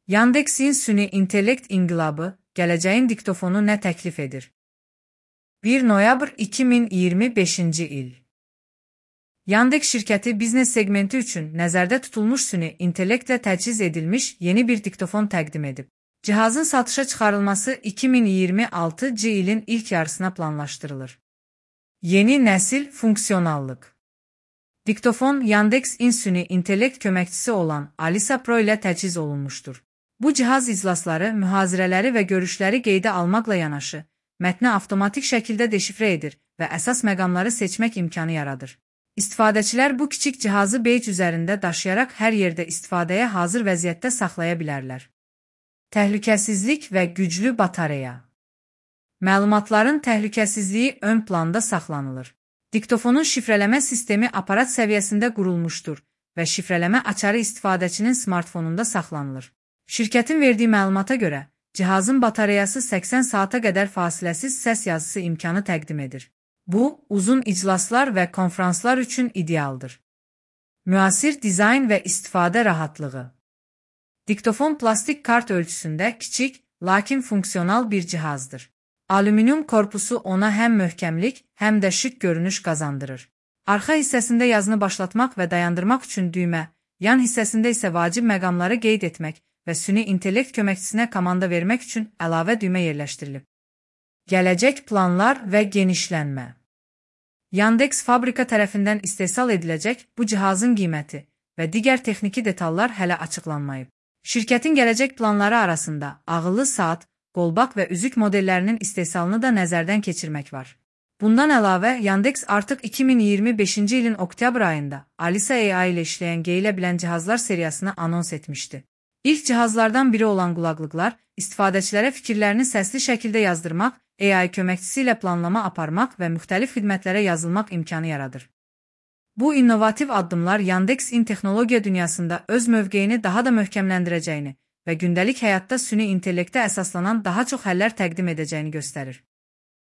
Yandexin süni intellekt inqilabı, gələcəyin diktofonu nə təklif edir? 1 noyabr 2025-ci il. Yandex şirkəti biznes segmenti üçün nəzərdə tutulmuş süni intellektlə təchiz edilmiş yeni bir diktofon təqdim edib. Cihazın satışa çıxarılması 2026-cı ilin ilk yarısına planlaşdırılır. Yeni nəsil funksionallıq. Diktofon Yandex-in süni intellekt köməkçisi olan Alisa Pro ilə təchiz olunmuşdur. Bu cihaz iclasları, mühazirələri və görüşləri qeydə almaqla yanaşı, mətni avtomatik şəkildə deşifrə edir və əsas məqamları seçmək imkanı yaradır. İstifadəçilər bu kiçik cihazı beyc üzərində daşıyaraq hər yerdə istifadəyə hazır vəziyyətdə saxlaya bilərlər. Təhlükəsizlik və güclü batareya. Məlumatların təhlükəsizliyi ön planda saxlanılır. Diktofonun şifrələmə sistemi aparat səviyyəsində qurulmuşdur və şifrələmə açarı istifadəçinin smartfonunda saxlanılır. Şirkətin verdiyi məlumata görə, cihazın batareyası 80 saata qədər fasiləsiz səs yazısı imkanı təqdim edir. Bu, uzun iclaslar və konfranslar üçün idealdır. Müasir dizayn və istifadə rahatlığı. Diktofon plastik kart ölçüsündə kiçik, lakin funksional bir cihazdır. Alüminium korpusu ona həm möhkəmlik, həm də şık görünüş qazandırır. Arxa hissəsində yazını başlatmaq və dayandırmaq üçün düymə, yan hissəsində isə vacib məqamları qeyd etmək və süni intellekt köməkçisinə komanda vermək üçün əlavə düymə yerləşdirilib. Gələcək planlar və genişlənmə. Yandex fabrika tərəfindən istehsal ediləcək bu cihazın qiyməti və digər texniki detallar hələ açıqlanmayıb. Şirkətin gələcək planları arasında ağıllı saat, qolbaq və üzük modellərinin istehsalını da nəzərdən keçirmək var. Bundan əlavə, Yandex artıq 2025-ci ilin oktyabr ayında Alisa AI ilə işləyən geyilə bilən cihazlar seriyasını anons etmişdi. İlk cihazlardan biri olan qulaqlıqlar, istifadəçilərə fikirlərini səsli şəkildə yazdırmaq, AI köməkçisi ilə planlama aparmaq və müxtəlif xidmətlərə yazılmaq imkanı yaradır. Bu innovativ addımlar Yandex-in texnologiya dünyasında öz mövqeyini daha da möhkəmləndirəcəyini və gündəlik həyatda süni intellektə əsaslanan daha çox həllər təqdim edəcəyini göstərir.